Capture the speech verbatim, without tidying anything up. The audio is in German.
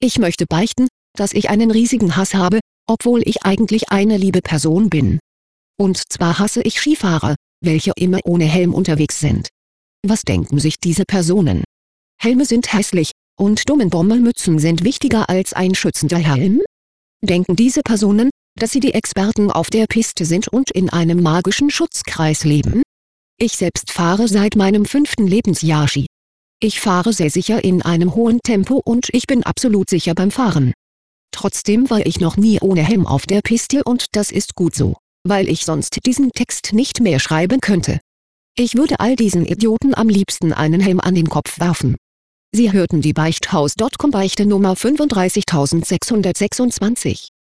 Ich möchte beichten, dass ich einen riesigen Hass habe, obwohl ich eigentlich eine liebe Person bin. Und zwar hasse ich Skifahrer, welche immer ohne Helm unterwegs sind. Was denken sich diese Personen? Helme sind hässlich, und dumme Bommelmützen sind wichtiger als ein schützender Helm? Denken diese Personen, dass sie die Experten auf der Piste sind und in einem magischen Schutzkreis leben? Ich selbst fahre seit meinem fünften Lebensjahr Ski. Ich fahre sehr sicher in einem hohen Tempo und ich bin absolut sicher beim Fahren. Trotzdem war ich noch nie ohne Helm auf der Piste und das ist gut so, weil ich sonst diesen Text nicht mehr schreiben könnte. Ich würde all diesen Idioten am liebsten einen Helm an den Kopf werfen. Sie hörten die Beichthaus Punkt com Beichte Nummer fünfunddreißigtausendsechshundertsechsundzwanzig.